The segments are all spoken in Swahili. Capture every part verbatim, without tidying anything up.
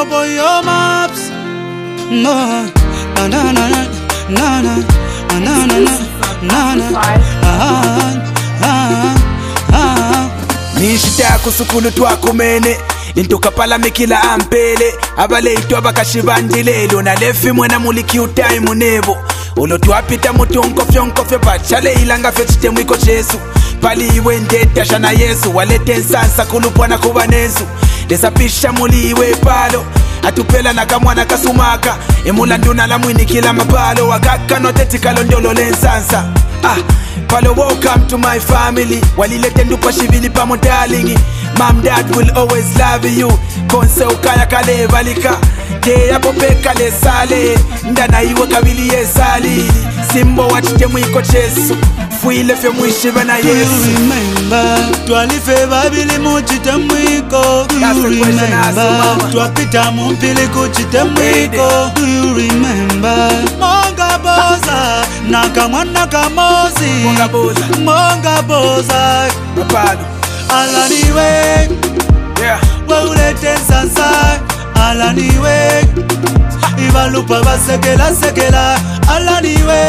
boy your maps. No, na na na na na na na na na na. Ah ah ah. Nishita kusukulu twakumene Intuka pala mekila ampele Abale ito bakashibandilelo Na lefi mwena muliki utai munebo Olo tuapita mutu nkofyo nkofyo Pachale ilanga fechite mwiko chesu Pali iwe ndeta shana Yesu Walete nsansa kulupwana kubanezu Desapisha muli iwe palo Atupela na kamwana kasumaka Emula nduna la mwini kila mapalo Wakaka noteti kalondolo lensansa Ah, palo welcome to my family Walilete ndupa shivili pa modalingi Mom, dad will always love you Konse ukaya kale valika Te ya popeka le sale Ndana iwe kabili ye sali Simbo wachite mwiko chesu Fuile fe mwishiba na Yesu. Do you remember Twalife babili muchite mwiko. Do you remember Twapita mumpili kuchite mwiko. Do you remember Monga boza Naka mwana kamozi Monga boza Monga boza Mapado Alaniwe Yeah We ulete nsansa Alaniwe Ivalupa basekela sekela Alaniwe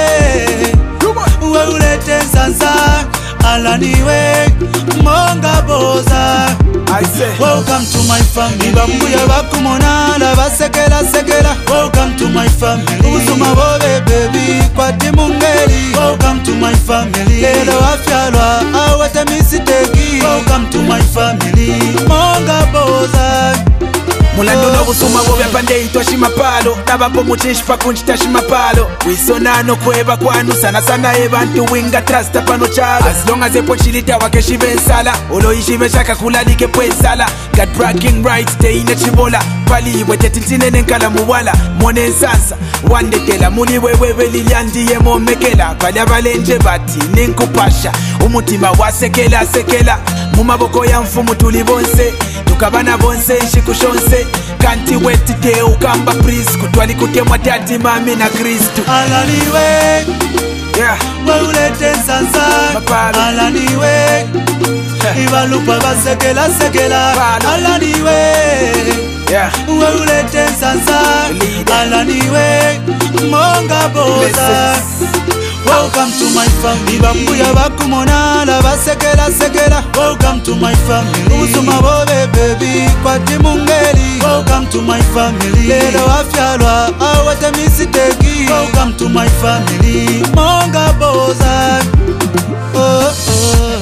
We ulete nsansa Alaniwe Monga boza I say welcome to my family. Bambuya bakumonala basekela sekela. Welcome to my family. Usuma bobe baby kwa timungeli. Welcome to my family. Lelo afyalwa awete misiteki. Welcome to my family. Monga boza Mulando no kusuma bobe pande ito shimapalo Nabapo muchishi pa kunchita shimapalo Wisonano kweba kwanu sana sana ebantu winga trasta pano chalo As long as epo chilita wake shibe nsala Olo ishibe shaka kulalike pwe nsala God bragging rights te ine chibola Pali wete tintine nenkala muwala Mwone nsansa Wande tela muli wewewe liliandi ye momekela Pali abalenje bati ninkupasha Umutima wasekela sekela Mumaboko ya mfumu tulibonse Tukabana bonse shikushonse Kanti weti te ukamba pris Kutwali kutemwa tati mami na Kristu. Alaniwe Yeah We ulete nsansa Mapalo Alaniwe Ivalupa basekela sekela Palo Alaniwe Yeah We ulete nsansa Alaniwe Monga boza welcome to my family. Bambuya bakumonala basekela sekela. Welcome to my family. Usuma bobe baby kwa timungeli. Welcome to my family. Lelo afyalwa awete misiteki. Welcome to my family. Monga boza oh, oh.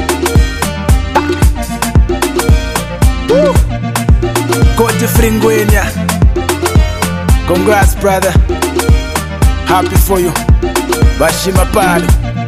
Woo. Koti Fringwenya. Congrats brother. Happy for you. Bashima palo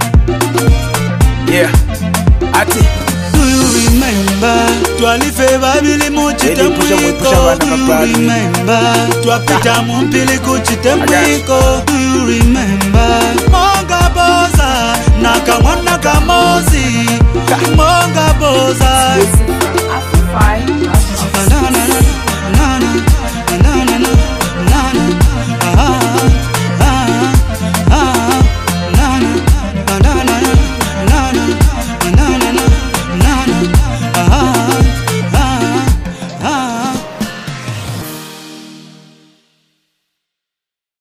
Yeah Ati Do you remember Twalife babili muchite mwiko. Do you remember Twapita mumpili kuchite mwiko. Do you remember Monga boza Naka mwana kamozi Monga boza